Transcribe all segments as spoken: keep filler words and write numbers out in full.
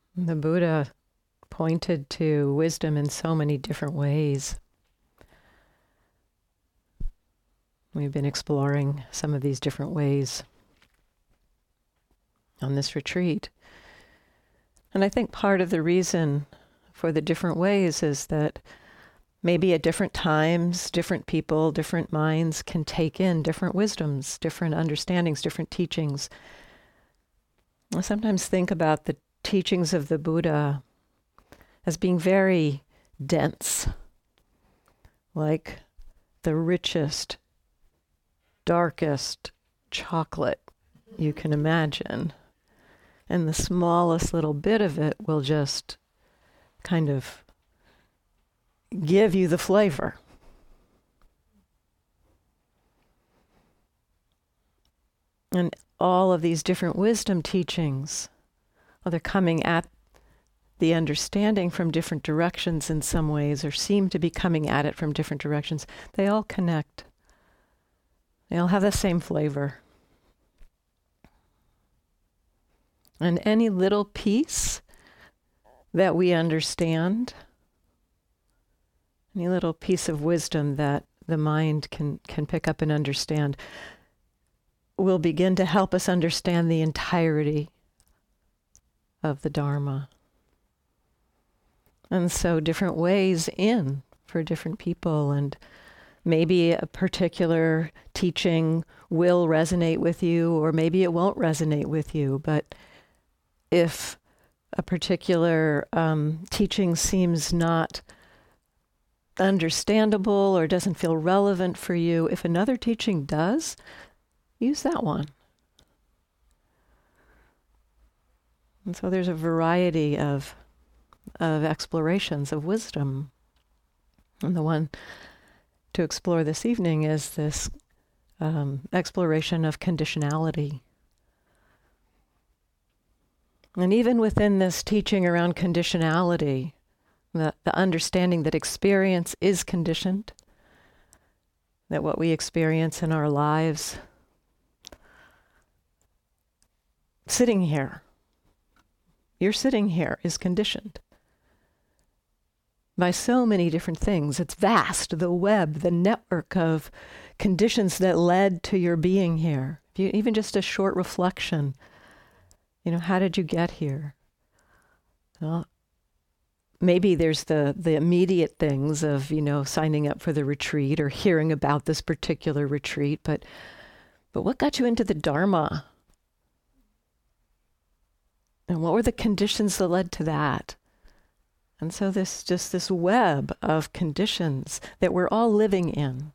The Buddha pointed to wisdom in so many different ways. We've been exploring some of these different ways on this retreat. And I think part of the reason for the different ways is that maybe at different times, different people, different minds can take in different wisdoms, different understandings, different teachings. I sometimes think about the teachings of the Buddha as being very dense, like the richest, darkest chocolate you can imagine. And the smallest little bit of it will just kind of give you the flavor. And all of these different wisdom teachings, well, they're coming at the understanding from different directions in some ways, or seem to be coming at it from different directions. They all connect. They all have the same flavor. And any little piece that we understand, any little piece of wisdom that the mind can, can pick up and understand, will begin to help us understand the entirety of the Dharma. And so different ways in for different people, and maybe a particular teaching will resonate with you, or maybe it won't resonate with you. But if a particular um, teaching seems not understandable or doesn't feel relevant for you, if another teaching does, use that one. And so there's a variety of of explorations of wisdom. And the one to explore this evening is this um, exploration of conditionality. And even within this teaching around conditionality, the, the understanding that experience is conditioned, that what we experience in our lives, sitting here, you're sitting here, is conditioned by so many different things. It's vast, the web, the network of conditions that led to your being here. If you, even just a short reflection, you know, how did you get here? Well, maybe there's the, the immediate things of, you know, signing up for the retreat or hearing about this particular retreat, but but what got you into the Dharma? And what were the conditions that led to that? And so this just this web of conditions that we're all living in.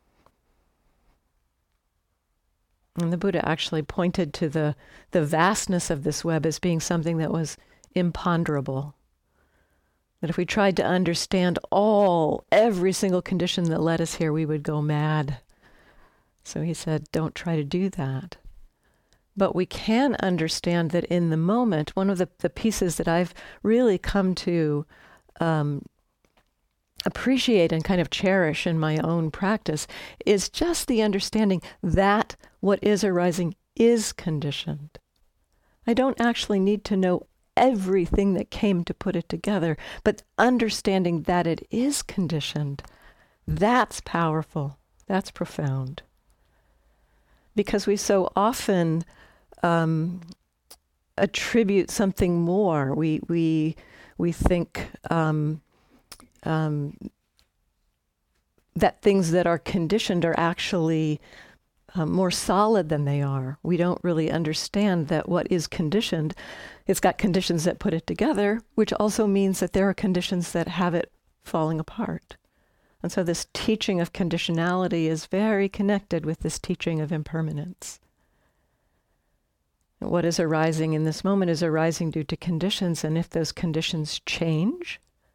And the Buddha actually pointed to the, the vastness of this web as being something that was imponderable. That if we tried to understand all, every single condition that led us here, we would go mad. So he said, don't try to do that. But we can understand that in the moment, one of the, the pieces that I've really come to um, appreciate and kind of cherish in my own practice is just the understanding that what is arising is conditioned. I don't actually need to know everything that came to put it together, but understanding that it is conditioned, that's powerful, that's profound. Because we so often um, attribute something more. We we we think um, um, that things that are conditioned are actually um, more solid than they are. We don't really understand that what is conditioned, it's got conditions that put it together, which also means that there are conditions that have it falling apart. And so this teaching of conditionality is very connected with this teaching of impermanence. What is arising in this moment is arising due to conditions, and if those conditions change,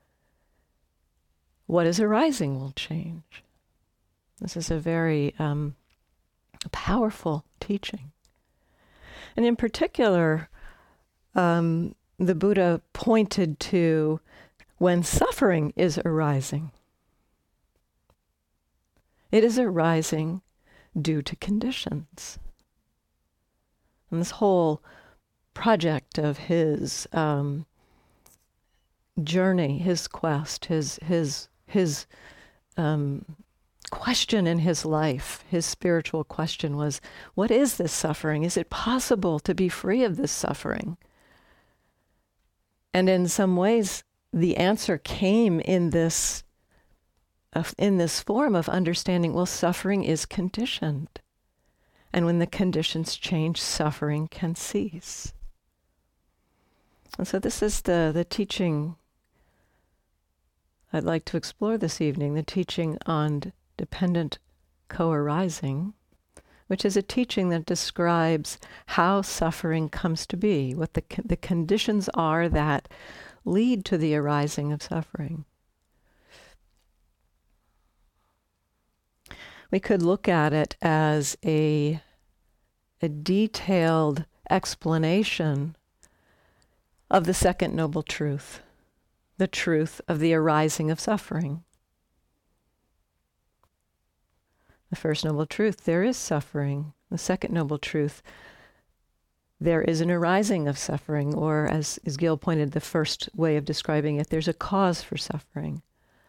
what is arising will change. This is a very um, powerful teaching. And in particular, um, the Buddha pointed to when suffering is arising. It is arising due to conditions. And this whole project of his um, journey, his quest, his his his um, question in his life, his spiritual question was, what is this suffering? Is it possible to be free of this suffering? And in some ways, the answer came in this uh, in this form of understanding, well, suffering is conditioned. And when the conditions change, suffering can cease. And so this is the, the teaching I'd like to explore this evening, the teaching on dependent co-arising, which is a teaching that describes how suffering comes to be, what the the conditions are that lead to the arising of suffering. We could look at it as a, a detailed explanation of the second noble truth, the truth of the arising of suffering. The first noble truth, there is suffering. The second noble truth, there is an arising of suffering, or as, as Gil pointed, the first way of describing it, there's a cause for suffering.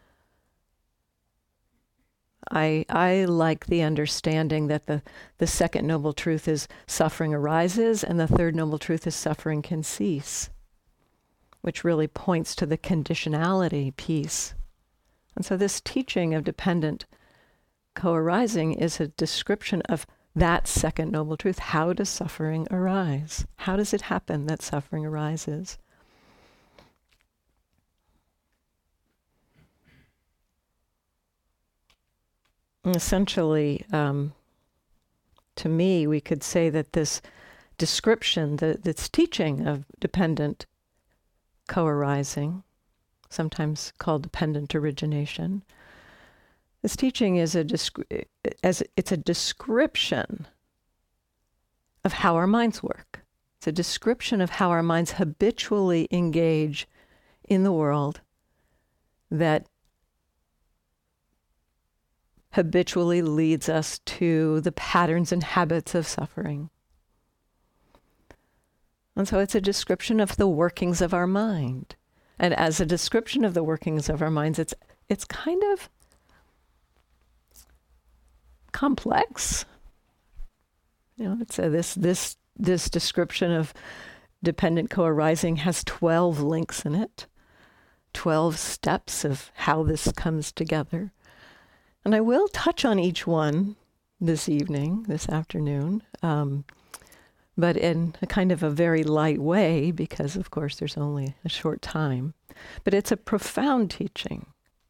I I like the understanding that the, the second noble truth is suffering arises, and the third noble truth is suffering can cease, which really points to the conditionality piece. And so this teaching of dependent co-arising is a description of that second noble truth. How does suffering arise? How does it happen that suffering arises? And essentially, um, to me, we could say that this description, the, this teaching of dependent co-arising, sometimes called dependent origination, this teaching is a descri- as it's a description of how our minds work. It's a description of how our minds habitually engage in the world that habitually leads us to the patterns and habits of suffering. And so it's a description of the workings of our mind. And as a description of the workings of our minds, it's it's kind of complex. You know, it's a, this this this description of dependent co-arising has twelve links in it, twelve steps of how this comes together. And I will touch on each one this evening, this afternoon, um, but in a kind of a very light way, because of course there's only a short time. But it's a profound teaching.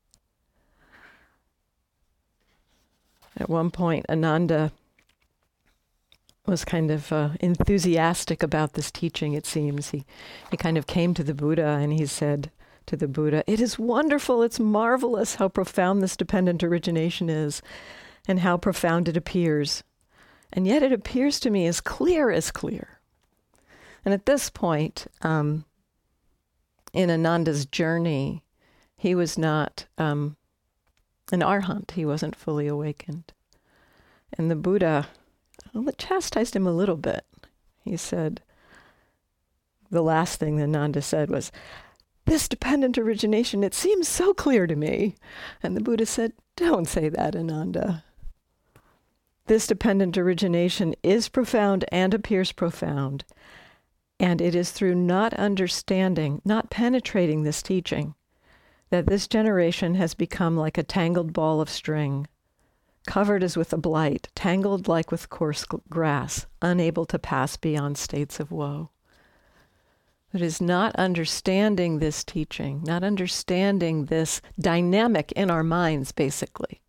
At one point, Ananda was kind of uh, enthusiastic about this teaching, it seems. He, he kind of came to the Buddha and he said to the Buddha, "It is wonderful, it's marvelous how profound this dependent origination is and how profound it appears. And yet it appears to me as clear as clear." And at this point, um, in Ananda's journey, he was not um, an arhat. He wasn't fully awakened. And the Buddha well, chastised him a little bit. He said, the last thing that Ananda said was, "This dependent origination, it seems so clear to me." And the Buddha said, "Don't say that, Ananda. This dependent origination is profound and appears profound. And it is through not understanding, not penetrating this teaching, that this generation has become like a tangled ball of string, covered as with a blight, tangled like with coarse grass, unable to pass beyond states of woe." It is not understanding this teaching, not understanding this dynamic in our minds, basically,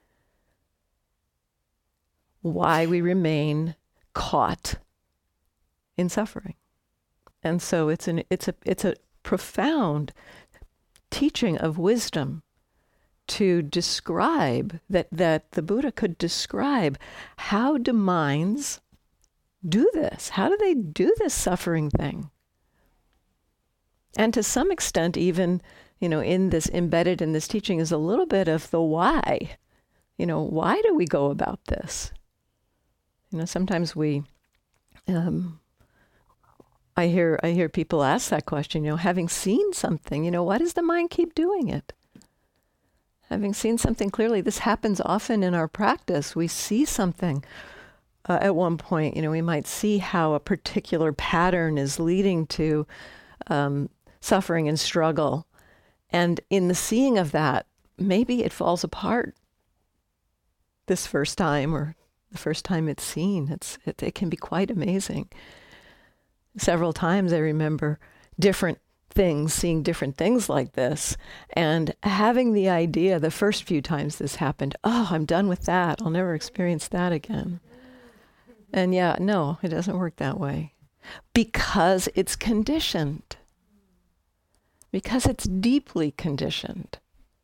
why we remain caught in suffering. And so it's an it's a it's a profound teaching of wisdom to describe that that the Buddha could describe how do minds do this? How do they do this suffering thing? And to some extent, even, you know, in this, embedded in this teaching is a little bit of the why. You know, why do we go about this? You know, sometimes we um, I hear I hear people ask that question, you know, having seen something, you know, why does the mind keep doing it? Having seen something clearly, this happens often in our practice. We see something uh, at one point, you know, we might see how a particular pattern is leading to um, suffering and struggle. And in the seeing of that, maybe it falls apart this first time or the first time it's seen. It's it, it can be quite amazing. Several times I remember different things, seeing different things like this, and having the idea the first few times this happened, oh, I'm done with that. I'll never experience that again. And yeah, no, it doesn't work that way. Because it's conditioned. Because it's deeply conditioned.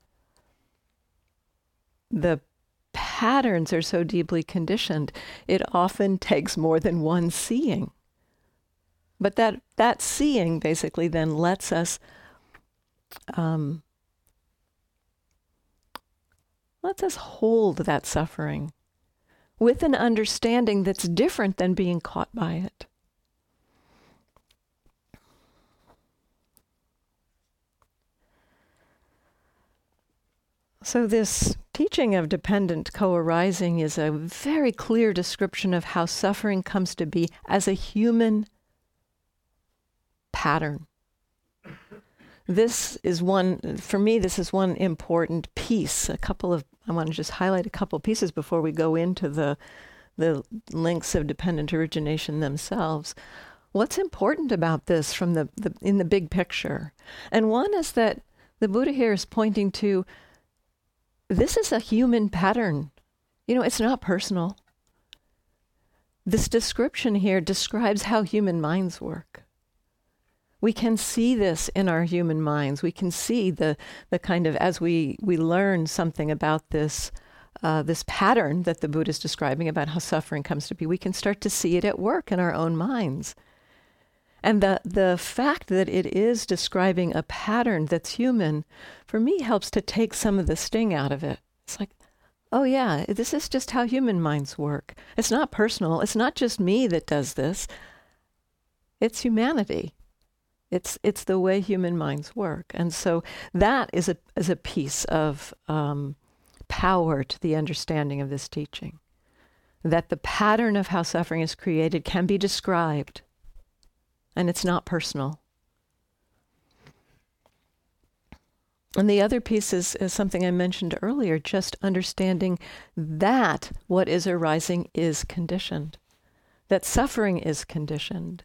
The patterns are so deeply conditioned, it often takes more than one seeing. But that, that seeing basically then lets us um, lets us hold that suffering with an understanding that's different than being caught by it. So this teaching of dependent co-arising is a very clear description of how suffering comes to be as a human pattern. This is one, for me, this is one important piece. A couple of, I want to just highlight a couple pieces before we go into the, the links of dependent origination themselves. What's important about this from the, the in the big picture? And one is that the Buddha here is pointing to, this is a human pattern. You know, it's not personal. This description here describes how human minds work. We can see this in our human minds. We can see the the kind of, as we, we learn something about this, uh, this pattern that the Buddha is describing about how suffering comes to be, we can start to see it at work in our own minds. And the, the fact that it is describing a pattern that's human, for me, helps to take some of the sting out of it. It's like, oh yeah, this is just how human minds work. It's not personal. It's not just me that does this. It's humanity. It's it's the way human minds work. And so that is a is a piece of um, power to the understanding of this teaching. That the pattern of how suffering is created can be described. And it's not personal. And the other piece is, is something I mentioned earlier, just understanding that what is arising is conditioned. That suffering is conditioned.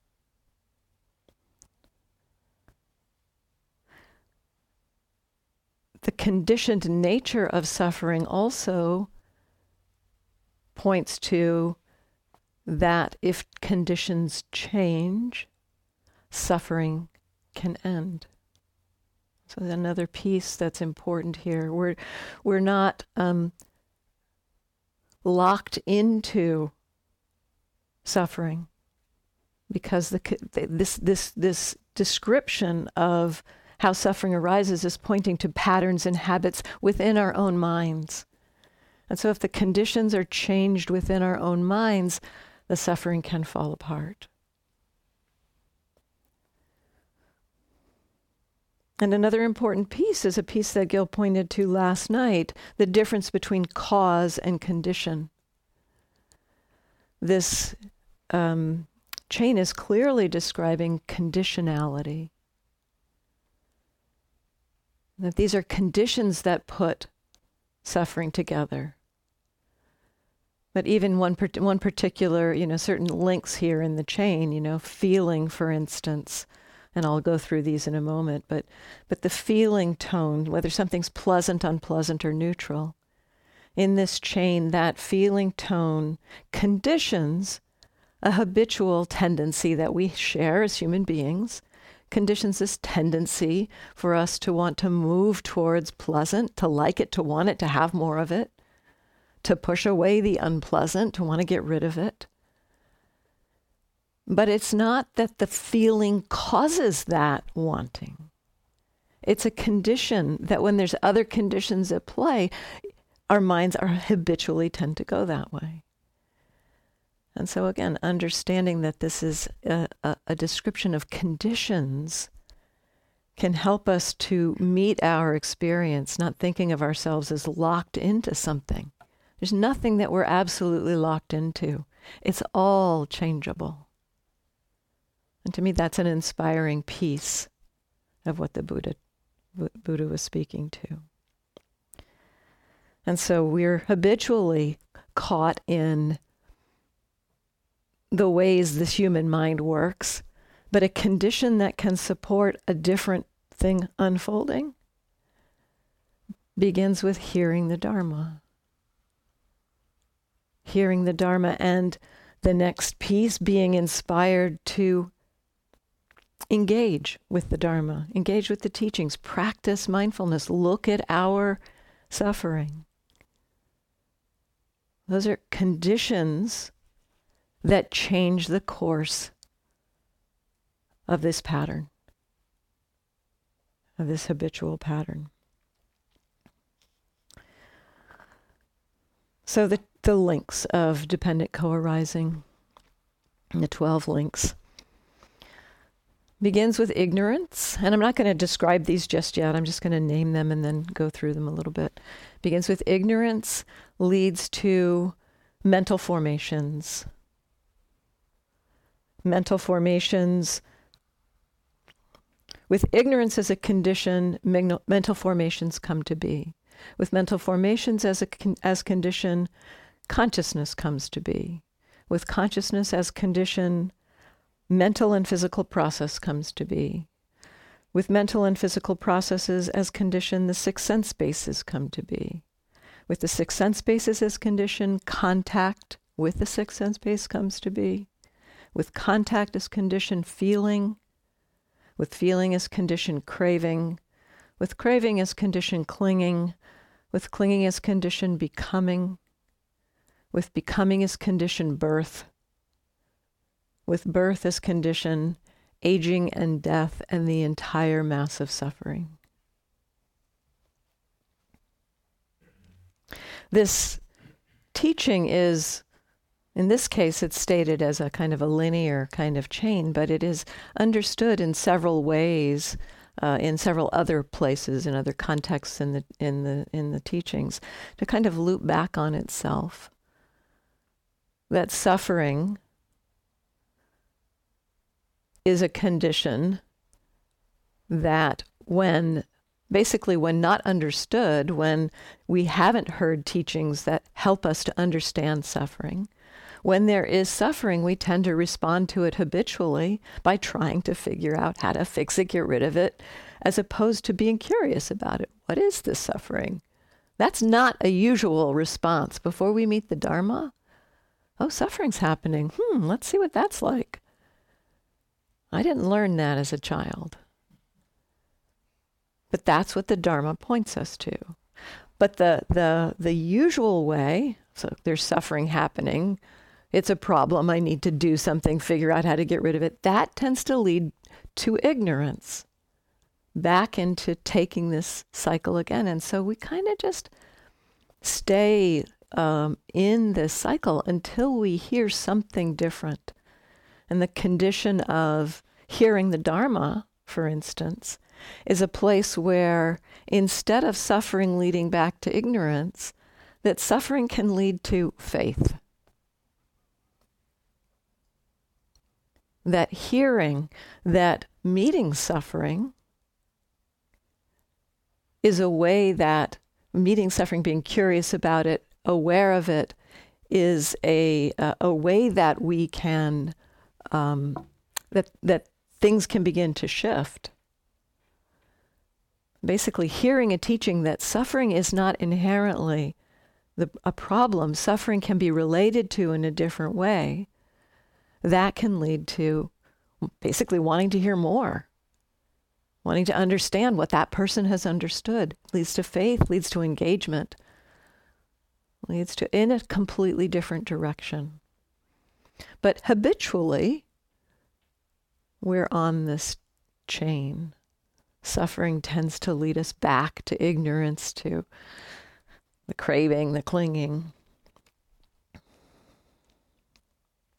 The conditioned nature of suffering also points to that if conditions change, suffering can end. So another piece that's important here. We're we're not um, locked into suffering because the this this this description of how suffering arises is pointing to patterns and habits within our own minds. And so if the conditions are changed within our own minds, the suffering can fall apart. And another important piece is a piece that Gil pointed to last night, the difference between cause and condition. This um, chain is clearly describing conditionality. That these are conditions that put suffering together. But even one one particular, you know, certain links here in the chain, you know, feeling, for instance, and I'll go through these in a moment, but but the feeling tone, whether something's pleasant, unpleasant, or neutral, in this chain, that feeling tone conditions a habitual tendency that we share as human beings, conditions this tendency for us to want to move towards pleasant, to like it, to want it, to have more of it, to push away the unpleasant, to want to get rid of it. But it's not that the feeling causes that wanting. It's a condition that when there's other conditions at play, our minds are habitually tend to go that way. And so again, understanding that this is a, a, a description of conditions can help us to meet our experience, not thinking of ourselves as locked into something. There's nothing that we're absolutely locked into. It's all changeable. And to me, that's an inspiring piece of what the Buddha, Buddha was speaking to. And so we're habitually caught in the ways this human mind works, but a condition that can support a different thing unfolding begins with hearing the Dharma. Hearing the Dharma, and the next piece, being inspired to engage with the Dharma, engage with the teachings, practice mindfulness, look at our suffering. Those are conditions that change the course of this pattern, of this habitual pattern. So the, the links of dependent co-arising, the twelve links, begins with ignorance. And I'm not going to describe these just yet. I'm just going to name them and then go through them a little bit. Begins with ignorance, leads to mental formations. Mental formations. With ignorance as a condition, mental formations come to be. With mental formations as a as condition, consciousness comes to be. With consciousness as condition, mental and physical process comes to be. With mental and physical processes as condition, the six sense bases come to be. With the six sense bases as condition, contact with the six sense base comes to be. With contact as condition, feeling. With feeling as condition, craving. With craving as condition, clinging. With clinging as condition, becoming. With becoming as condition, birth. With birth as condition, aging and death and the entire mass of suffering. This teaching is, in this case, it's stated as a kind of a linear kind of chain, but it is understood in several ways, uh, in several other places, in other contexts in the in the in the teachings, to kind of loop back on itself. That suffering is a condition that when, basically when not understood, when we haven't heard teachings that help us to understand suffering, when there is suffering, we tend to respond to it habitually by trying to figure out how to fix it, get rid of it, as opposed to being curious about it. What is this suffering? That's not a usual response. Before we meet the Dharma, oh, suffering's happening. Hmm, let's see what that's like. I didn't learn that as a child. But that's what the Dharma points us to. But the the the usual way, so there's suffering happening, it's a problem, I need to do something, figure out how to get rid of it, that tends to lead to ignorance, back into taking this cycle again. And so we kind of just stay um, in this cycle until we hear something different. And the condition of hearing the Dharma, for instance, is a place where instead of suffering leading back to ignorance, that suffering can lead to faith. That hearing, that meeting suffering is a way that meeting suffering, being curious about it, aware of it, is a uh, a way that we can um, that that things can begin to shift. Basically, hearing a teaching that suffering is not inherently the, a problem, suffering can be related to in a different way, that can lead to basically wanting to hear more, wanting to understand what that person has understood, leads to faith, leads to engagement, leads to in a completely different direction. But habitually, we're on this chain. Suffering tends to lead us back to ignorance, to the craving, the clinging.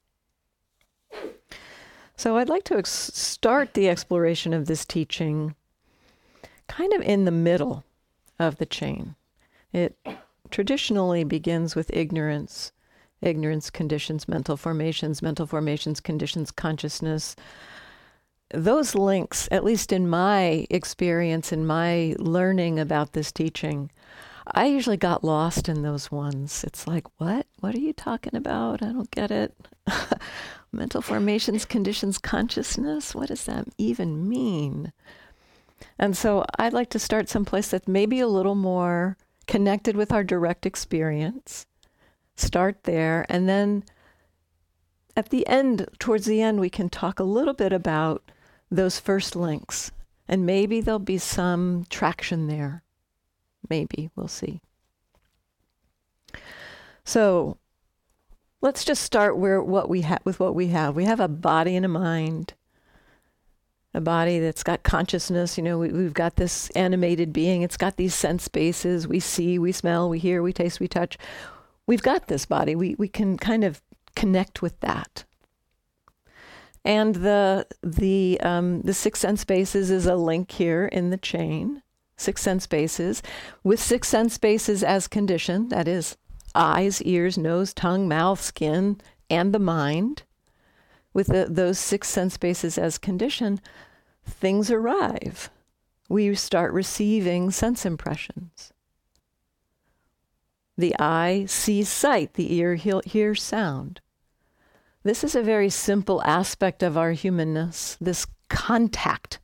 So I'd like to ex- start the exploration of this teaching kind of in the middle of the chain. It traditionally begins with ignorance. Ignorance conditions mental formations, mental formations conditions consciousness. Those links, at least in my experience, in my learning about this teaching, I usually got lost in those ones. It's like, what? What are you talking about? I don't get it. Mental formations conditions consciousness? What does that even mean? And so I'd like to start someplace that's maybe a little more connected with our direct experience. Start there, and then at the end, towards the end, we can talk a little bit about those first links, and maybe there'll be some traction there. Maybe, we'll see. So let's just start where what we have with what we have. We have a body and a mind, a body that's got consciousness. You know, we, we've got this animated being. It's got these sense spaces. We see, we smell, we hear, we taste, we touch. We've got this body. We we can kind of connect with that. And the the um, the six sense spaces is a link here in the chain. Six sense spaces with six sense spaces as condition. That is eyes, ears, nose, tongue, mouth, skin, and the mind. With the, those six sense spaces as condition, things arrive. We start receiving sense impressions. The eye sees sight, the ear he- hears sound. This is a very simple aspect of our humanness, this contact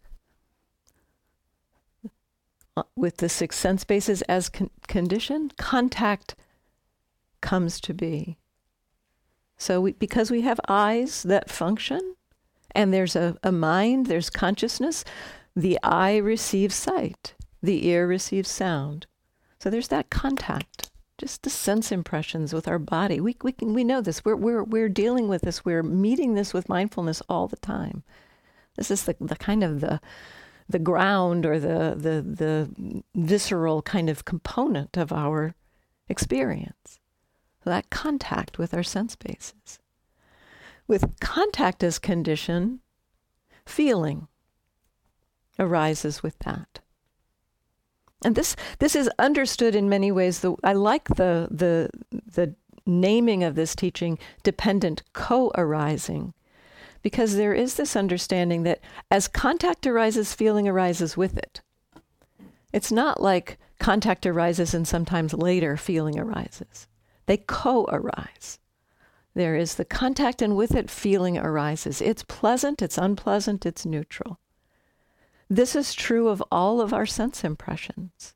with the six sense spaces as con- condition. Contact comes to be. So we, because we have eyes that function, and there's a, a mind, there's consciousness, the eye receives sight, the ear receives sound. So there's that contact. Just the sense impressions with our body. We we can, we know this. We're we're we're dealing with this. We're meeting this with mindfulness all the time. This is the the kind of the the ground or the the the visceral kind of component of our experience. So that contact with our sense bases. With contact as condition, feeling arises with that. And this this is understood in many ways. The, I like the the the naming of this teaching, dependent co-arising, because there is this understanding that as contact arises, feeling arises with it. It's not like contact arises and sometimes later feeling arises. They co-arise. There is the contact, and with it, feeling arises. It's pleasant, it's unpleasant, it's neutral. This is true of all of our sense impressions.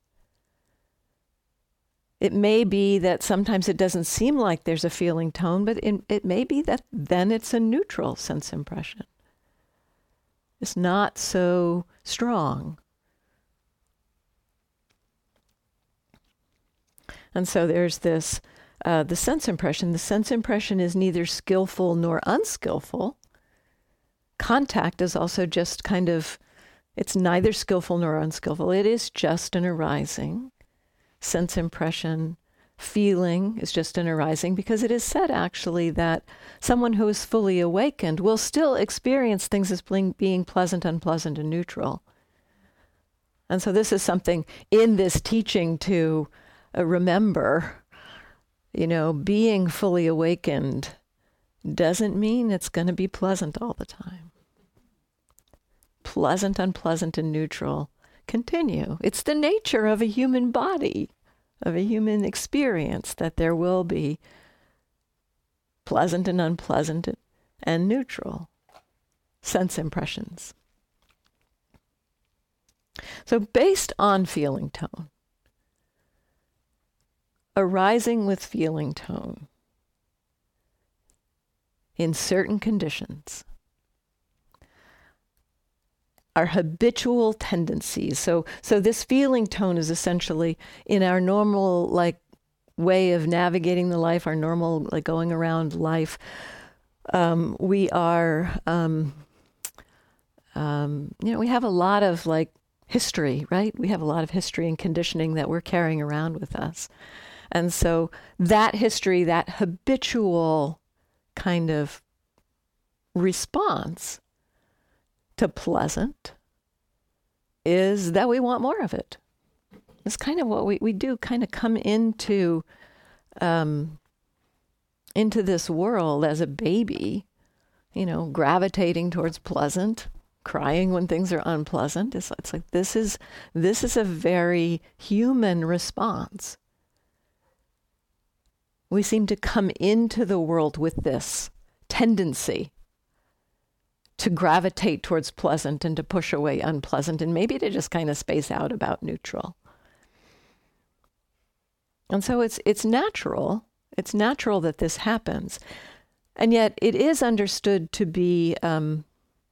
It may be that sometimes it doesn't seem like there's a feeling tone, but it, it may be that then it's a neutral sense impression. It's not so strong. And so there's this, uh, the sense impression. The sense impression is neither skillful nor unskillful. Contact is also just kind of, it's neither skillful nor unskillful. It is just an arising. Sense impression, feeling is just an arising, because it is said actually that someone who is fully awakened will still experience things as being, being pleasant, unpleasant, and neutral. And so this is something in this teaching to uh, remember. You know, being fully awakened doesn't mean it's going to be pleasant all the time. Pleasant, unpleasant, and neutral continue. It's the nature of a human body, of a human experience, that there will be pleasant and unpleasant and neutral sense impressions. So based on feeling tone, arising with feeling tone in certain conditions, our habitual tendencies. So so this feeling tone is essentially in our normal like way of navigating the life, our normal like going around life. Um, we are, um, um, you know, we have a lot of like history, right? We have a lot of history and conditioning that we're carrying around with us. And so that history, that habitual kind of response to pleasant is that we want more of it. It's kind of what we, we do, kind of come into um, into this world as a baby, you know, gravitating towards pleasant, crying when things are unpleasant. It's, it's like this is this is a very human response. We seem to come into the world with this tendency to gravitate towards pleasant and to push away unpleasant, and maybe to just kind of space out about neutral. And so it's it's natural. It's natural that this happens. And yet it is understood to be um,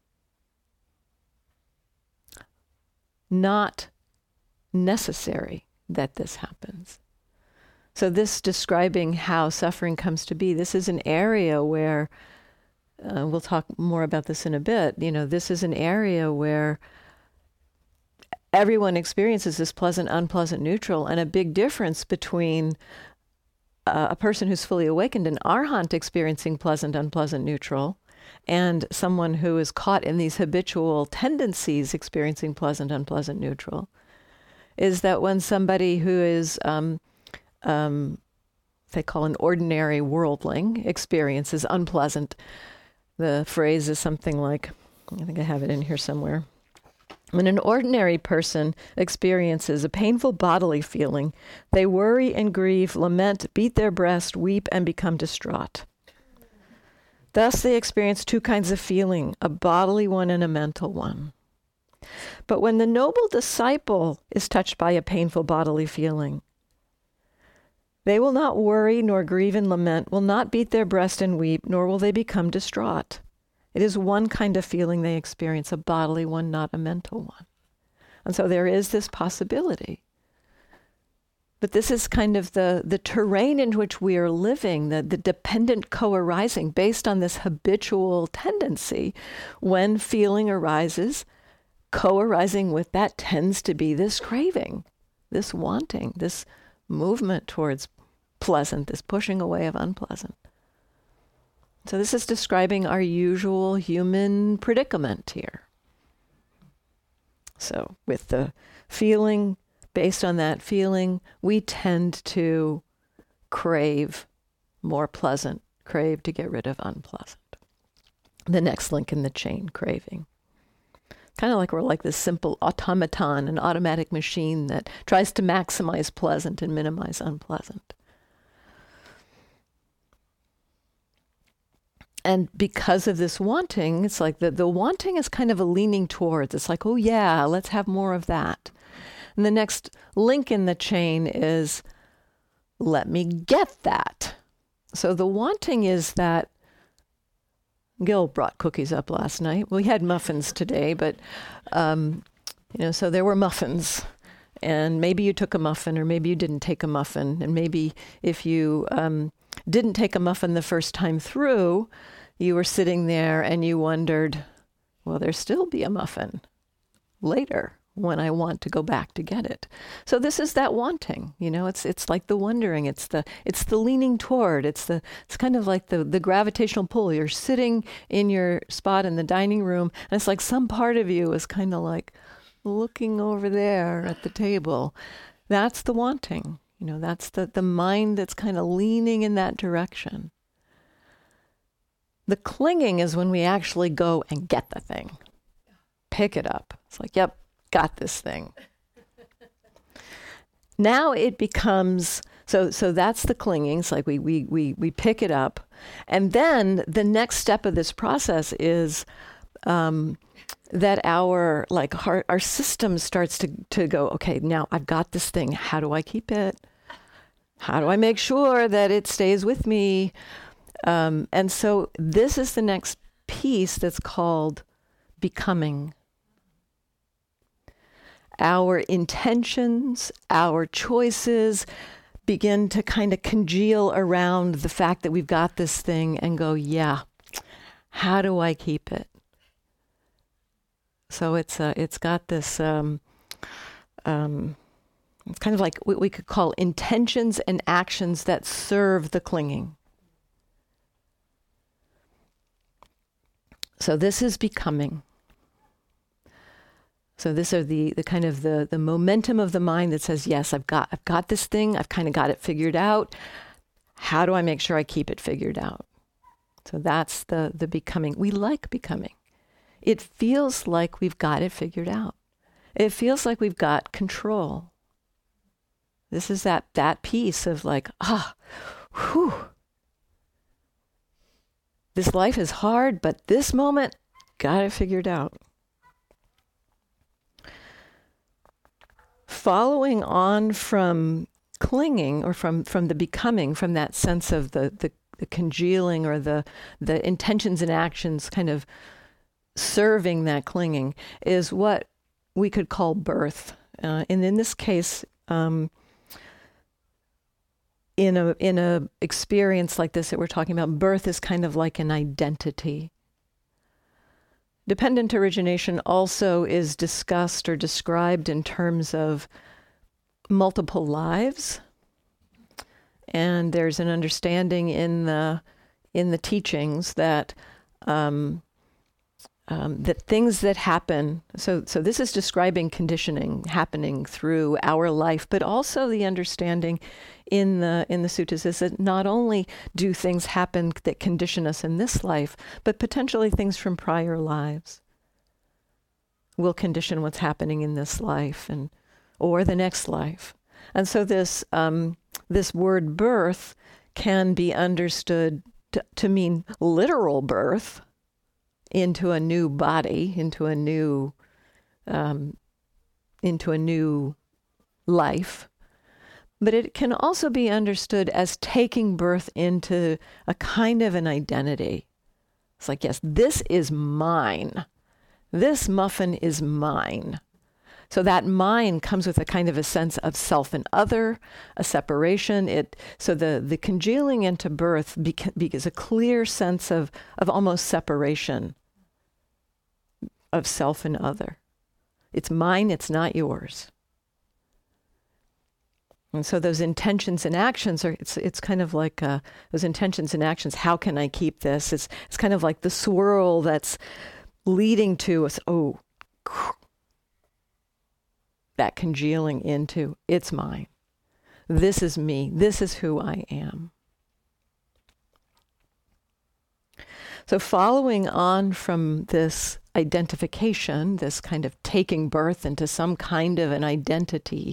not necessary that this happens. So this describing how suffering comes to be, this is an area where, uh, we'll talk more about this in a bit, you know, this is an area where everyone experiences this pleasant, unpleasant, neutral, and a big difference between uh, a person who's fully awakened, an arhat experiencing pleasant, unpleasant, neutral, and someone who is caught in these habitual tendencies experiencing pleasant, unpleasant, neutral, is that when somebody who is, um, um, they call an ordinary worldling, experiences unpleasant, the phrase is something like, I think I have it in here somewhere. When an ordinary person experiences a painful bodily feeling, they worry and grieve, lament, beat their breast, weep, and become distraught. Thus they experience two kinds of feeling, a bodily one and a mental one. But when the noble disciple is touched by a painful bodily feeling, they will not worry nor grieve and lament, will not beat their breast and weep, nor will they become distraught. It is one kind of feeling they experience, a bodily one, not a mental one. And so there is this possibility. But this is kind of the, the terrain in which we are living, the, the dependent co-arising based on this habitual tendency. When feeling arises, co-arising with that tends to be this craving, this wanting, this movement towards pleasant, this pushing away of unpleasant. So this is describing our usual human predicament here. So with the feeling, based on that feeling, we tend to crave more pleasant, crave to get rid of unpleasant. The next link in the chain, craving. Kind of like we're like this simple automaton, an automatic machine that tries to maximize pleasant and minimize unpleasant. And because of this wanting, it's like the, the wanting is kind of a leaning towards. It's like, oh yeah, let's have more of that. And the next link in the chain is, let me get that. So the wanting is that, Gil brought cookies up last night. We had muffins today, but, um, you know, so there were muffins. And maybe you took a muffin, or maybe you didn't take a muffin. And maybe if you um, didn't take a muffin the first time through, you were sitting there and you wondered, will there still be a muffin later when I want to go back to get it? So this is that wanting, you know, it's it's like the wondering, it's the it's the leaning toward, it's the it's kind of like the, the gravitational pull. You're sitting in your spot in the dining room, and it's like some part of you is kind of like looking over there at the table. That's the wanting. You know, that's the, the mind that's kind of leaning in that direction. The clinging is when we actually go and get the thing. Pick it up. It's like, yep, got this thing. Now it becomes, so so that's the clinging. It's like we, we, we, we pick it up. And then the next step of this process is um, that our like our, our system starts to, to go, okay, now I've got this thing. How do I keep it? How do I make sure that it stays with me? Um, and so this is the next piece that's called becoming. Our intentions, our choices begin to kind of congeal around the fact that we've got this thing and go, yeah, how do I keep it? So it's uh, it's got this, um, um, it's kind of like what we could call intentions and actions that serve the clinging. So this is becoming. So this are the the kind of the the momentum of the mind that says, yes, I've got I've got this thing, I've kind of got it figured out. How do I make sure I keep it figured out? So that's the the becoming. We like becoming. It feels like we've got it figured out. It feels like we've got control. This is that that piece of like, ah, whew. This life is hard, but this moment, got it figured out. Following on from clinging, or from, from the becoming, from that sense of the, the, the congealing, or the, the intentions and actions kind of serving that clinging, is what we could call birth. Uh, and in this case, um, in a in a experience like this that we're talking about, birth is kind of like an identity. Dependent origination also is discussed or described in terms of multiple lives. And there's an understanding in the in the teachings that um, um, that things that happen. So so this is describing conditioning happening through our life, but also the understanding in the in the suttas is that not only do things happen that condition us in this life, but potentially things from prior lives will condition what's happening in this life and or the next life. And so this um, this word birth can be understood to, to mean literal birth into a new body, into a new um, into a new life. But it can also be understood as taking birth into a kind of an identity. It's like, yes, this is mine. This muffin is mine. So that mine comes with a kind of a sense of self and other, a separation. It so the the congealing into birth beca- becomes a clear sense of of almost separation of self and other. It's mine, it's not yours. And so those intentions and actions are, it's it's kind of like uh, those intentions and actions, how can I keep this? It's it's kind of like the swirl that's leading to us, oh, that congealing into, it's mine. This is me. This is who I am. So following on from this identification, this kind of taking birth into some kind of an identity,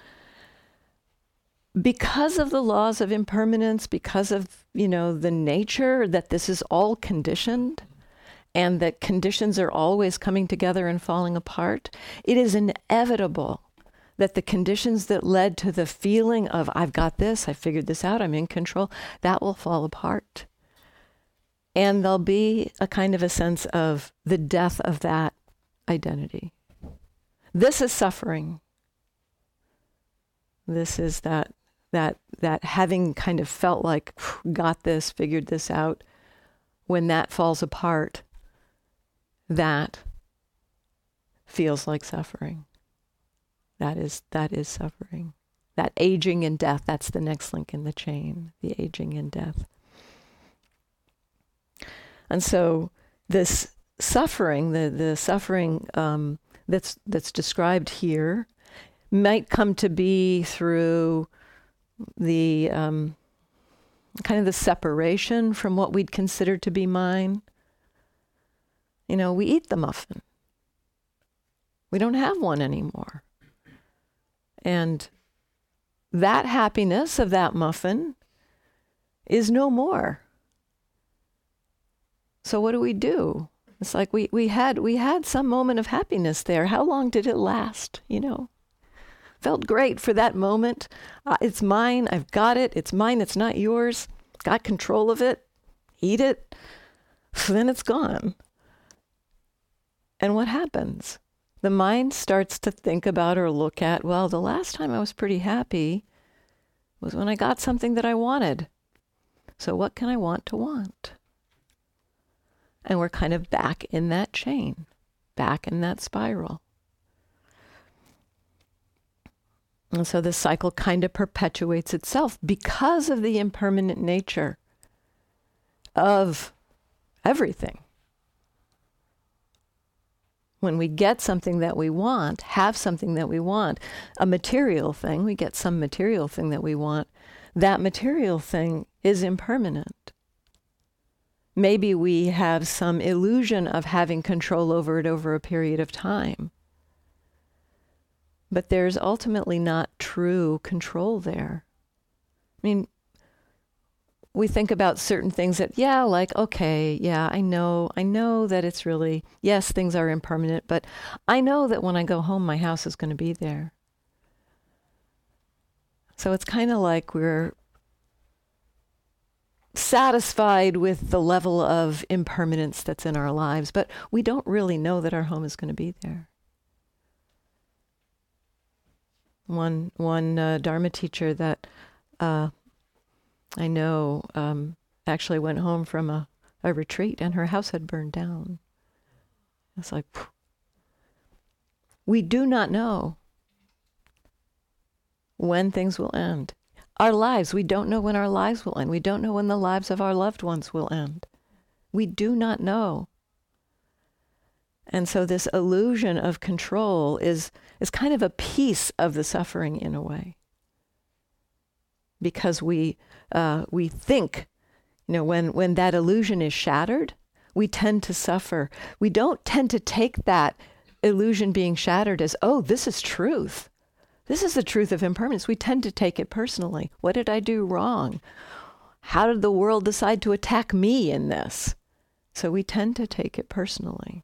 because of the laws of impermanence, because of, you know, the nature that this is all conditioned and that conditions are always coming together and falling apart, it is inevitable that the conditions that led to the feeling of, I've got this, I figured this out, I'm in control, that will fall apart. And there'll be a kind of a sense of the death of that identity. This is suffering. This is that that that having kind of felt like, got this, figured this out, when that falls apart, that feels like suffering. That is that is suffering. That aging and death, that's the next link in the chain, the aging and death. And so this suffering, the the suffering um, that's that's described here, might come to be through the um, kind of the separation from what we'd consider to be mine. You know, we eat the muffin. We don't have one anymore. And that happiness of that muffin is no more. So what do we do? It's like we, we had we had some moment of happiness there. How long did it last? You know, felt great for that moment. Uh, it's mine. I've got it. It's mine. It's not yours. Got control of it. Eat it. Then it's gone. And what happens? The mind starts to think about or look at, well, the last time I was pretty happy was when I got something that I wanted. So what can I want to want? And we're kind of back in that chain, back in that spiral. And so the cycle kind of perpetuates itself because of the impermanent nature of everything. When we get something that we want, have something that we want, a material thing, we get some material thing that we want, that material thing is impermanent. Maybe we have some illusion of having control over it over a period of time. But there's ultimately not true control there. I mean, we think about certain things that, yeah, like, okay, yeah, I know, I know that it's really, yes, things are impermanent, but I know that when I go home, my house is going to be there. So it's kind of like we're satisfied with the level of impermanence that's in our lives, but we don't really know that our home is going to be there. One, one uh, Dharma teacher that uh, I know um, actually went home from a, a retreat and her house had burned down. It's like, phew. We do not know when things will end. Our lives, we don't know when our lives will end. We don't know when the lives of our loved ones will end. We do not know. And so this illusion of control is, is kind of a piece of the suffering in a way. Because we uh, we think, you know, when, when that illusion is shattered, we tend to suffer. We don't tend to take that illusion being shattered as, oh, this is truth. This is the truth of impermanence. We tend to take it personally. What did I do wrong? How did the world decide to attack me in this? So we tend to take it personally.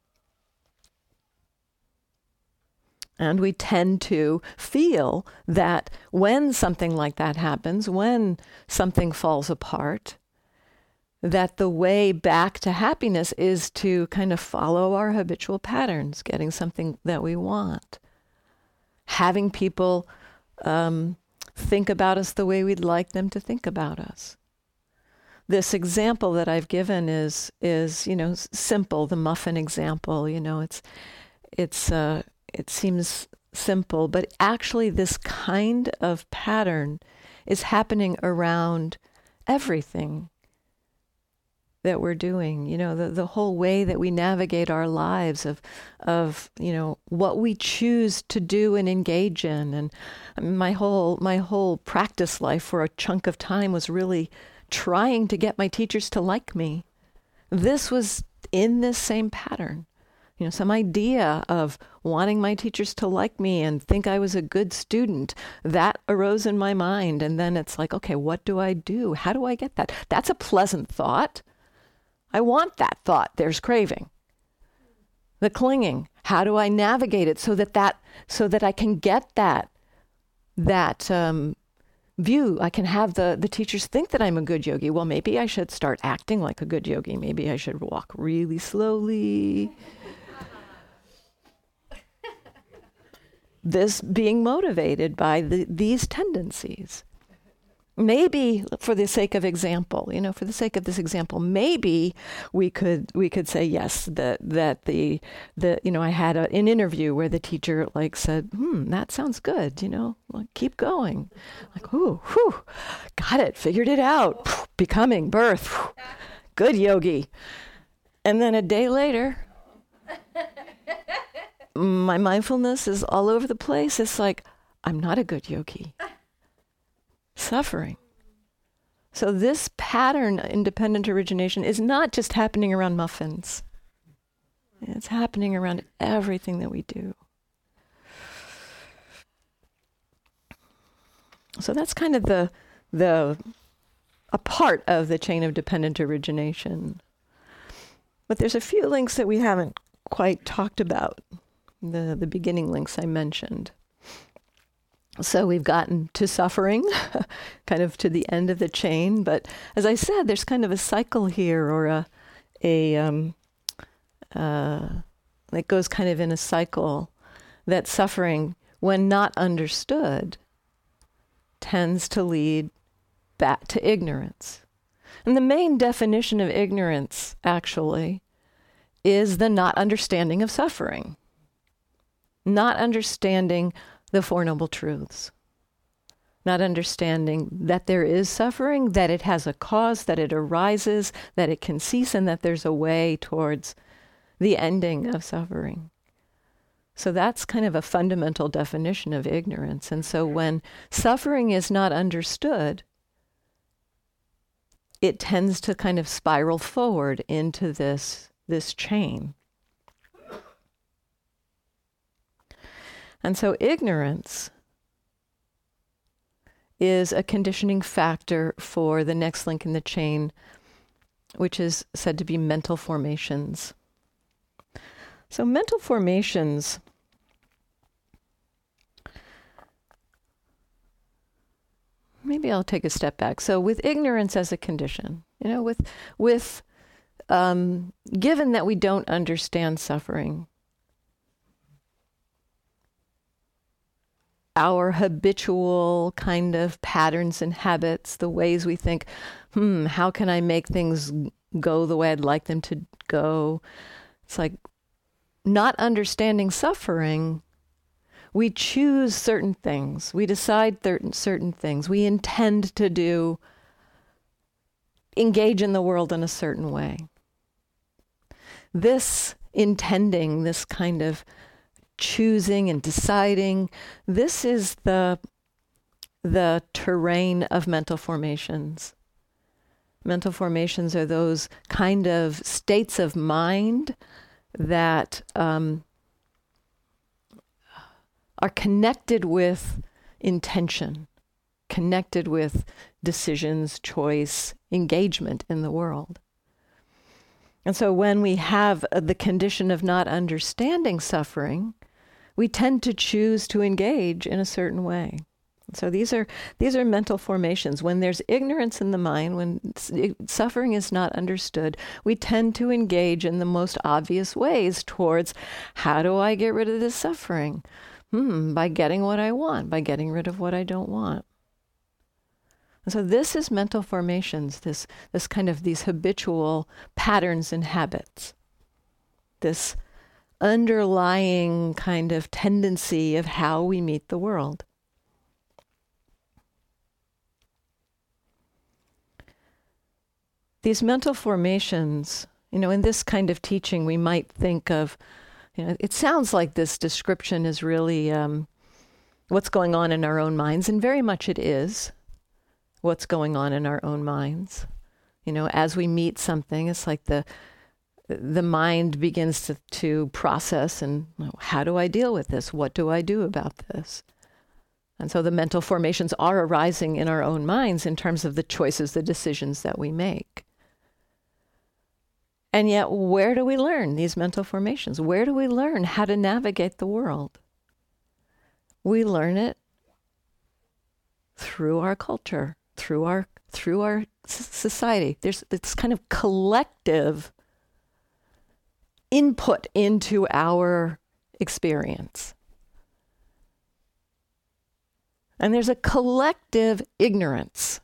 And we tend to feel that when something like that happens, when something falls apart, that the way back to happiness is to kind of follow our habitual patterns, getting something that we want, having people um, think about us the way we'd like them to think about us. This example that I've given is, is you know, simple, the muffin example. You know, it's, it's, uh, it seems simple, but actually this kind of pattern is happening around everything that we're doing. You know, the, the whole way that we navigate our lives of, of, you know, what we choose to do and engage in. And my whole, my whole practice life for a chunk of time was really trying to get my teachers to like me. This was in this same pattern. You know, some idea of wanting my teachers to like me and think I was a good student, that arose in my mind. And then it's like, okay, what do I do? How do I get that? That's a pleasant thought. I want that thought. There's craving. The clinging. How do I navigate it so that that, so that I can get that, that um, view? I can have the, the teachers think that I'm a good yogi. Well, maybe I should start acting like a good yogi. Maybe I should walk really slowly. This being motivated by the, these tendencies. Maybe, for the sake of example, you know, for the sake of this example, maybe we could we could say yes that that the the you know I had a, an interview where the teacher like said, hmm, that sounds good, you know, like keep going, like ooh, whew, got it, figured it out, becoming, birth, whew, good yogi, and then a day later. My mindfulness is all over the place. It's like, I'm not a good yogi. Suffering. So this pattern, independent origination, is not just happening around muffins. It's happening around everything that we do. So that's kind of the, the a part of the chain of dependent origination. But there's a few links that we haven't quite talked about. The, the beginning links I mentioned. So we've gotten to suffering, kind of to the end of the chain. But as I said, there's kind of a cycle here, or a, a um, uh, it goes kind of in a cycle, that suffering, when not understood, tends to lead back to ignorance. And the main definition of ignorance, actually, is the not understanding of suffering. Not understanding the Four Noble Truths. Not understanding that there is suffering, that it has a cause, that it arises, that it can cease, and that there's a way towards the ending of suffering. So that's kind of a fundamental definition of ignorance. And so when suffering is not understood, it tends to kind of spiral forward into this, this chain. And so ignorance is a conditioning factor for the next link in the chain, which is said to be mental formations. So mental formations maybe I'll take a step back. So with ignorance as a condition, you know, with, with um, given that we don't understand suffering, our habitual kind of patterns and habits, the ways we think, hmm, how can I make things go the way I'd like them to go? It's like not understanding suffering. We choose certain things. We decide certain certain things. We intend to do, engage in the world in a certain way. This intending, this kind of choosing and deciding, this is the, the terrain of mental formations. Mental formations are those kind of states of mind that um, are connected with intention, connected with decisions, choice, engagement in the world. And so when we have the condition of not understanding suffering, we tend to choose to engage in a certain way. So these are these are mental formations. When there's ignorance in the mind, when suffering is not understood, we tend to engage in the most obvious ways towards, how do I get rid of this suffering? Hmm, by getting what I want, by getting rid of what I don't want. And so this is mental formations, this this kind of these habitual patterns and habits, this underlying kind of tendency of how we meet the world. These mental formations, you know, in this kind of teaching, we might think of, you know, it sounds like this description is really um, what's going on in our own minds, and very much it is what's going on in our own minds. You know, as we meet something, it's like the the mind begins to, to process and, you know, how do I deal with this? What do I do about this? And so the mental formations are arising in our own minds in terms of the choices, the decisions that we make. And yet, where do we learn these mental formations? Where do we learn how to navigate the world? We learn it through our culture, through our through our society. There's this kind of collective input into our experience. And there's a collective ignorance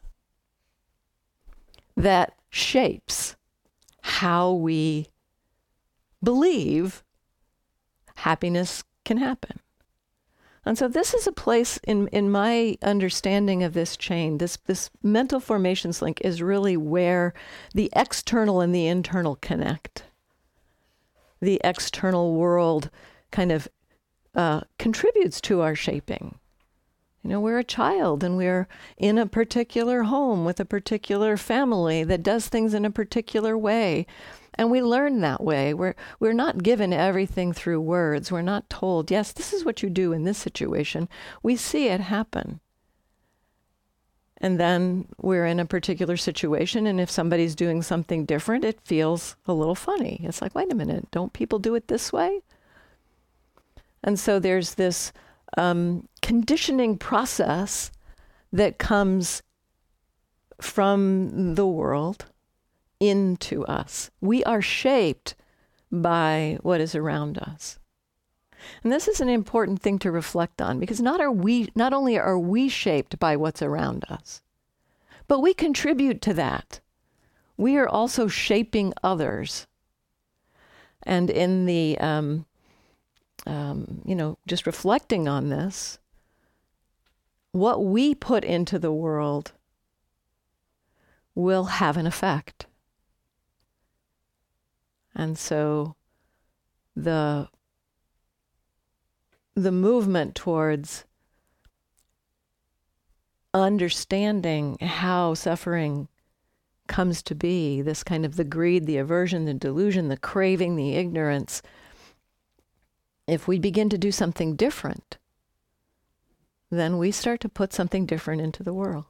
that shapes how we believe happiness can happen. And so this is a place in, in my understanding of this chain, this, this mental formations link is really where the external and the internal connect. The external world kind of uh, contributes to our shaping. You know, we're a child and we're in a particular home with a particular family that does things in a particular way. And we learn that way. We're we're not given everything through words. We're not told, yes, this is what you do in this situation. We see it happen. And then we're in a particular situation, and if somebody's doing something different, it feels a little funny. It's like, wait a minute, don't people do it this way? And so there's this um, conditioning process that comes from the world into us. We are shaped by what is around us. And this is an important thing to reflect on, because not are we not only are we shaped by what's around us, but we contribute to that. We are also shaping others. And in the, um, um, you know, just reflecting on this, what we put into the world will have an effect. And so the the movement towards understanding how suffering comes to be, this kind of the greed, the aversion, the delusion, the craving, the ignorance, if we begin to do something different, then we start to put something different into the world.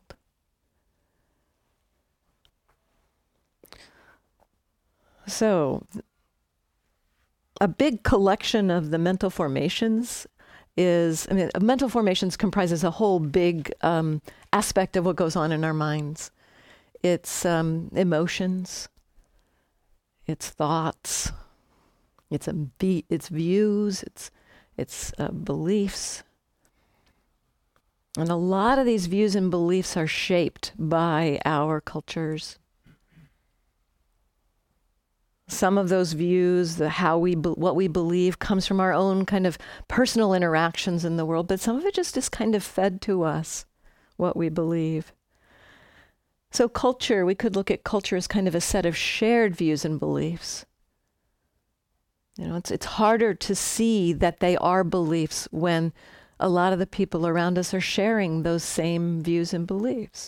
So, a big collection of the mental formations is, I mean, mental formations comprises a whole big um, aspect of what goes on in our minds. It's um, emotions, it's thoughts, it's a be- it's views, it's it's uh, beliefs, and a lot of these views and beliefs are shaped by our cultures. Some of those views, the how we be- what we believe, comes from our own kind of personal interactions in the world, but some of it just is kind of fed to us, what we believe. So culture, we could look at culture as kind of a set of shared views and beliefs. You know, it's it's harder to see that they are beliefs when a lot of the people around us are sharing those same views and beliefs.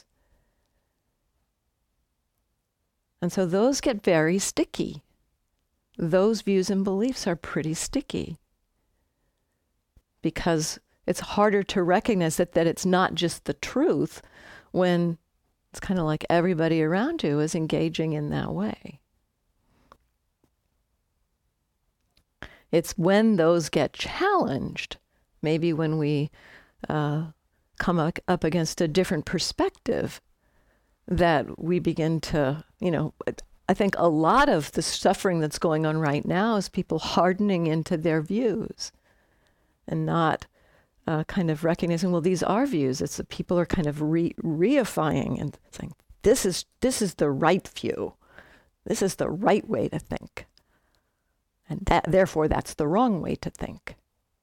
And so those get very sticky. Those views and beliefs are pretty sticky because it's harder to recognize that, that it's not just the truth when it's kind of like everybody around you is engaging in that way. It's when those get challenged, maybe when we uh, come up, up against a different perspective, that we begin to, you know, I think a lot of the suffering that's going on right now is people hardening into their views and not uh, kind of recognizing, well, these are views. It's that people are kind of re- reifying and saying, this is this is the right view. This is the right way to think. And that, therefore, that's the wrong way to think.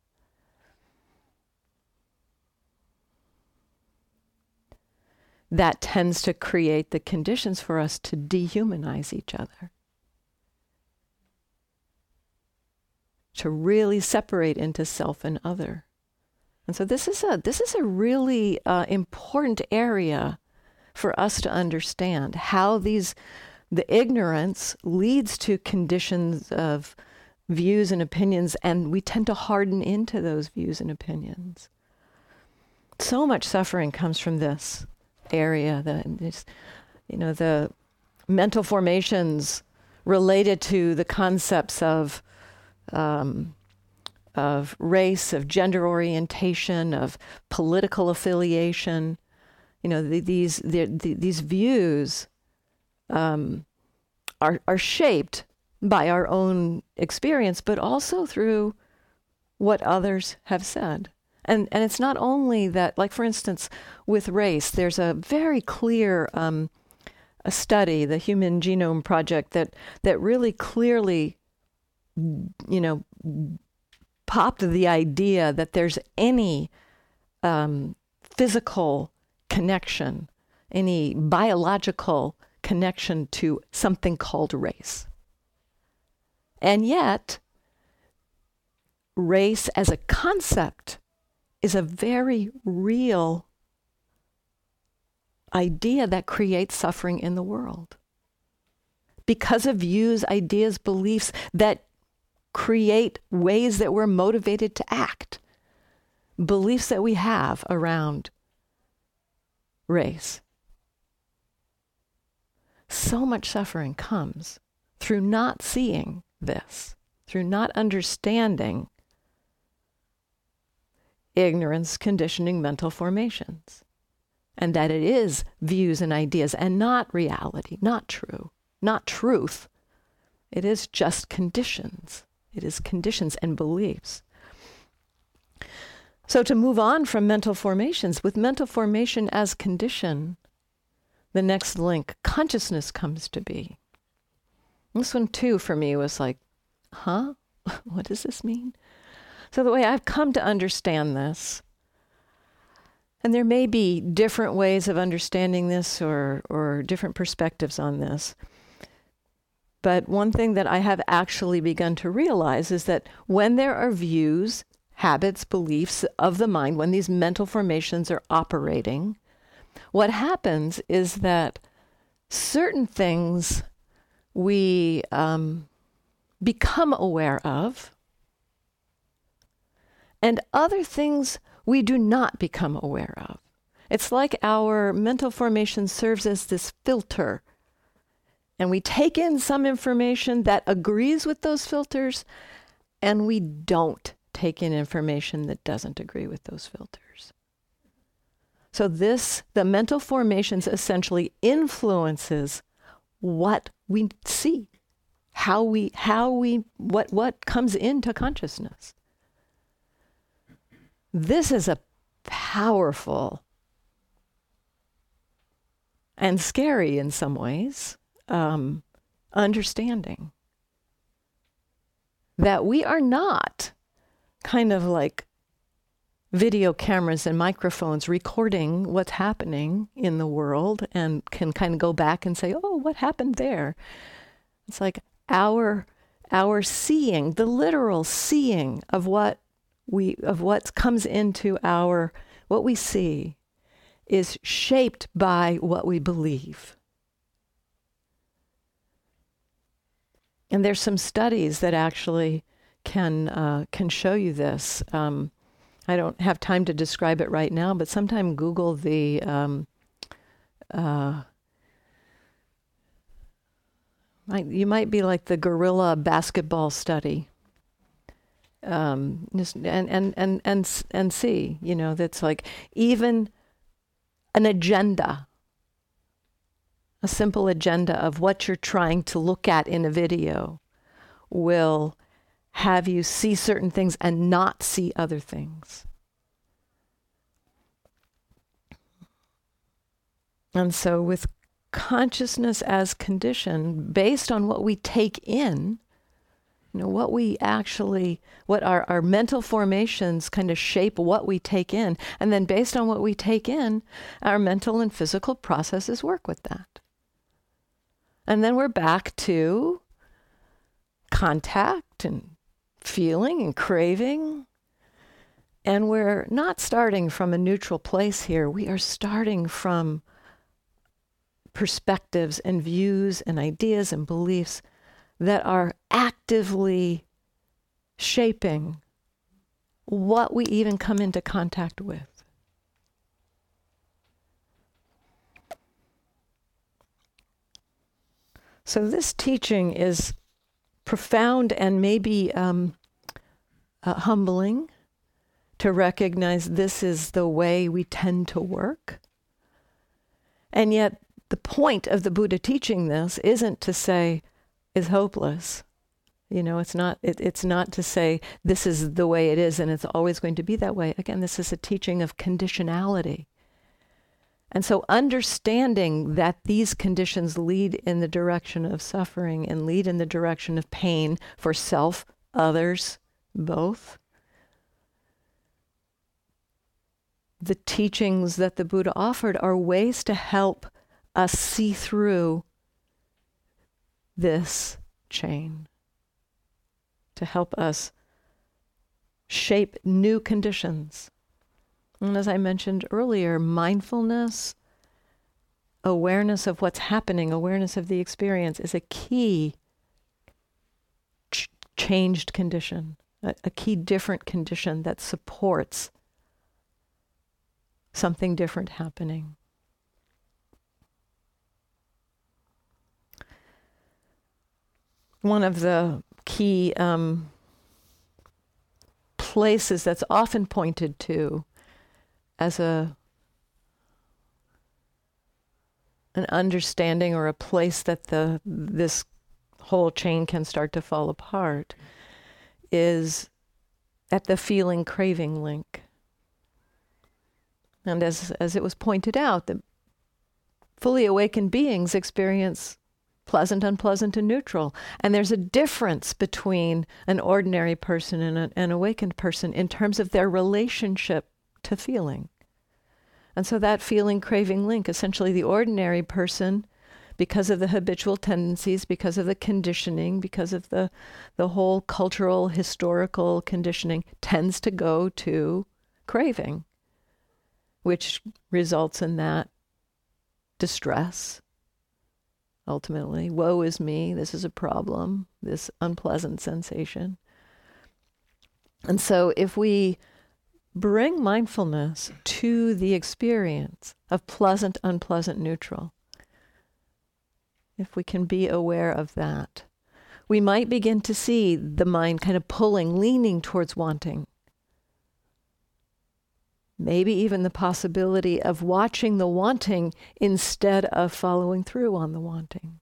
That tends to create the conditions for us to dehumanize each other, to really separate into self and other. And so this is a this is a really uh, important area for us to understand how these the ignorance leads to conditions of views and opinions, and we tend to harden into those views and opinions. So much suffering comes from this area, the this, you know, the mental formations related to the concepts of um, of race, of gender orientation, of political affiliation. You know, the, these the, the, these views um, are are shaped by our own experience, but also through what others have said. And and it's not only that, like for instance, with race, there's a very clear um, a study, the Human Genome Project, that that really clearly, you know, popped the idea that there's any um, physical connection, any biological connection to something called race. And yet, race as a concept is a very real idea that creates suffering in the world. Because of views, ideas, beliefs that create ways that we're motivated to act. Beliefs that we have around race. So much suffering comes through not seeing this, through not understanding ignorance conditioning mental formations, and that it is views and ideas and not reality, not true, not truth. It is just conditions. It is conditions and beliefs. So to move on from mental formations, with mental formation as condition, the next link, consciousness, comes to be. This one too for me was like, huh? What does this mean? So the way I've come to understand this, and there may be different ways of understanding this or or different perspectives on this, but one thing that I have actually begun to realize is that when there are views habits, beliefs of the mind, when these mental formations are operating, what happens is that certain things we um, become aware of, and other things we do not become aware of. It's like our mental formation serves as this filter, and we take in some information that agrees with those filters, and we don't take in information that doesn't agree with those filters. So this, the mental formations essentially influences what we see, how we, how we, what, what comes into consciousness. This is a powerful and scary in some ways um, understanding that we are not kind of like video cameras and microphones recording what's happening in the world and can kind of go back and say, oh, what happened there? It's like our our seeing, the literal seeing of what we of what comes into our what we see is shaped by what we believe. And there's some studies that actually can uh, can show you this. Um, I don't have time to describe it right now, but sometime Google the um, uh, might, you might be like the gorilla basketball study, um, just, and, and and and and see, you know, that's like even an agenda, a simple agenda of what you're trying to look at in a video will have you see certain things and not see other things. And so with consciousness as condition, based on what we take in, you know, what we actually, what our, our mental formations kind of shape what we take in. And then based on what we take in, our mental and physical processes work with that. And then we're back to contact and feeling and craving. And we're not starting from a neutral place here. We are starting from perspectives and views and ideas and beliefs that are actively shaping what we even come into contact with. So this teaching is profound and maybe um, uh, humbling to recognize this is the way we tend to work. And yet the point of the Buddha teaching this isn't to say it's hopeless. You know, it's not, it, it's not to say this is the way it is and it's always going to be that way. Again, this is a teaching of conditionality. And so understanding that these conditions lead in the direction of suffering and lead in the direction of pain for self, others, both. The teachings that the Buddha offered are ways to help us see through this chain, to help us shape new conditions. And as I mentioned earlier, mindfulness, awareness of what's happening, awareness of the experience is a key ch- changed condition, a, a key different condition that supports something different happening. One of the key um, places that's often pointed to as a an understanding or a place that the this whole chain can start to fall apart is at the feeling craving link. And as as it was pointed out, that fully awakened beings experience pleasant, unpleasant, and neutral. And there's a difference between an ordinary person and a, an awakened person in terms of their relationship to feeling. And so that feeling craving link, essentially the ordinary person because of the habitual tendencies, because of the conditioning, because of the the whole cultural, historical conditioning, tends to go to craving, which results in that distress. Ultimately, woe is me, this is a problem, this unpleasant sensation. And so if we bring mindfulness to the experience of pleasant, unpleasant, neutral, if we can be aware of that, we might begin to see the mind kind of pulling, leaning towards wanting. Maybe even the possibility of watching the wanting instead of following through on the wanting.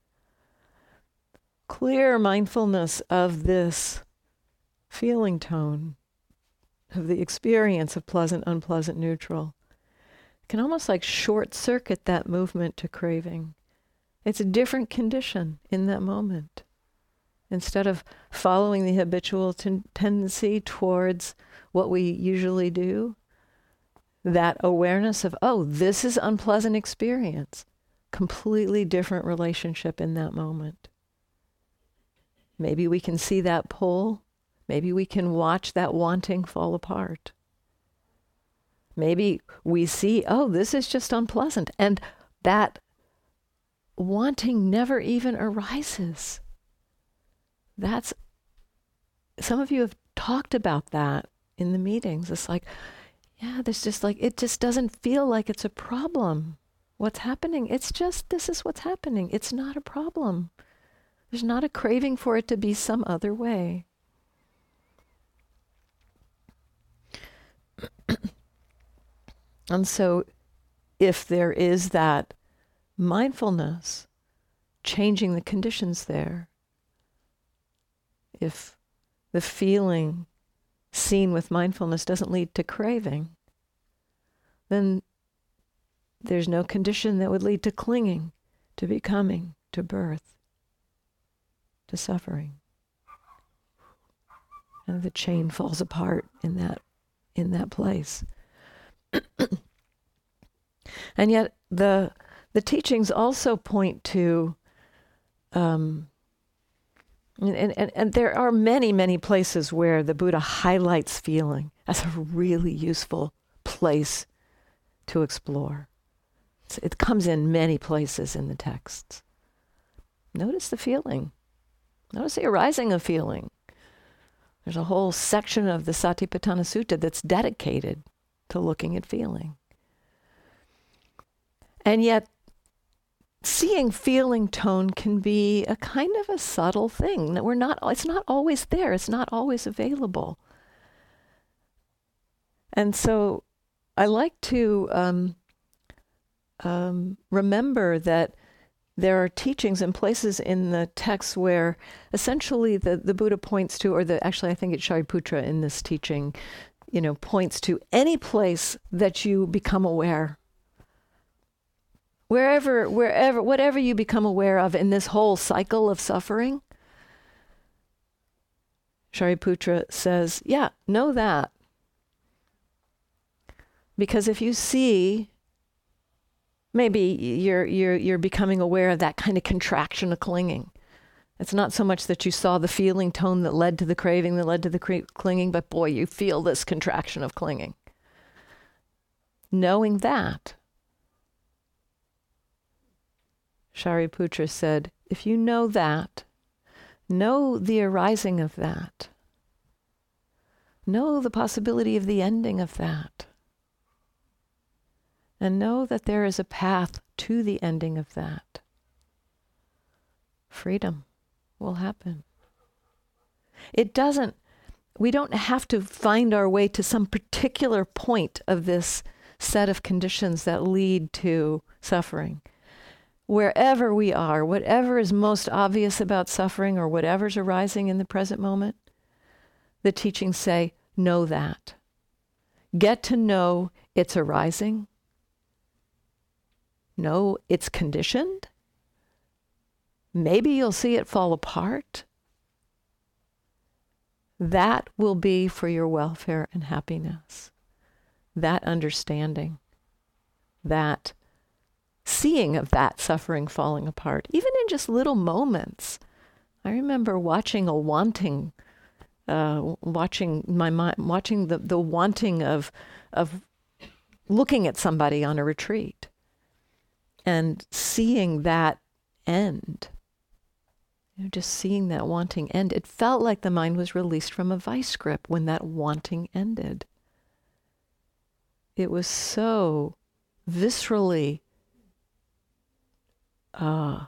Clear mindfulness of this feeling tone, of the experience of pleasant, unpleasant, neutral, can almost like short circuit that movement to craving. It's a different condition in that moment. Instead of following the habitual ten- tendency towards what we usually do, that awareness of, oh, this is unpleasant experience, completely different relationship in that moment. Maybe we can see that pull. Maybe we can watch that wanting fall apart. Maybe we see, oh, this is just unpleasant. And that wanting never even arises. That's, some of you have talked about that in the meetings. It's like, yeah, there's just like, it just doesn't feel like it's a problem. What's happening? It's just, this is what's happening. It's not a problem. There's not a craving for it to be some other way. And so if there is that mindfulness, changing the conditions there, if the feeling seen with mindfulness doesn't lead to craving, then there's no condition that would lead to clinging, to becoming, to birth, to suffering. And the chain falls apart in that in that place. And yet the the teachings also point to um, and, and, and there are many, many places where the Buddha highlights feeling as a really useful place to explore. It's, it comes in many places in the texts. Notice the feeling. Notice the arising of feeling. There's a whole section of the Satipatthana Sutta that's dedicated to looking at feeling. And yet, seeing feeling tone can be a kind of a subtle thing that we're not, it's not always there. It's not always available. And so I like to um, um, remember that there are teachings and places in the text where essentially the, the Buddha points to, or the actually I think it's Shariputra in this teaching, you know, points to any place that you become aware. Wherever, wherever, whatever you become aware of in this whole cycle of suffering, Shariputra says, yeah, know that. Because if you see, maybe you're you're you're becoming aware of that kind of contraction of clinging. It's not so much that you saw the feeling tone that led to the craving, that led to the cre- clinging, but boy, you feel this contraction of clinging. Knowing that, Shariputra said, if you know that, know the arising of that. Know the possibility of the ending of that. And know that there is a path to the ending of that. Freedom will happen. It doesn't, we don't have to find our way to some particular point of this set of conditions that lead to suffering. Wherever we are, whatever is most obvious about suffering or whatever's arising in the present moment, the teachings say, know that. Get to know it's arising. Know it's conditioned. Maybe you'll see it fall apart. That will be for your welfare and happiness. That understanding, that seeing of that suffering falling apart, even in just little moments. I remember watching a wanting, uh, watching my mind, watching the, the wanting of, of looking at somebody on a retreat and seeing that end. You know, just seeing that wanting end. It felt like the mind was released from a vice grip when that wanting ended. It was so viscerally uh,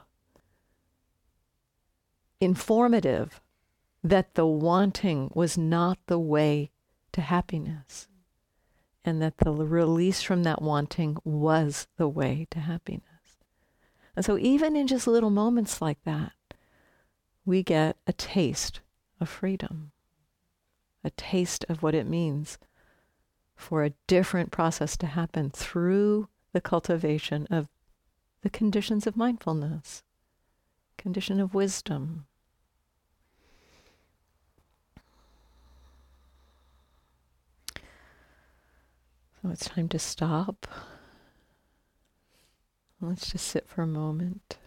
informative that the wanting was not the way to happiness, and that the release from that wanting was the way to happiness. And so even in just little moments like that, we get a taste of freedom, a taste of what it means for a different process to happen through the cultivation of the conditions of mindfulness, condition of wisdom. So it's time to stop. Let's just sit for a moment.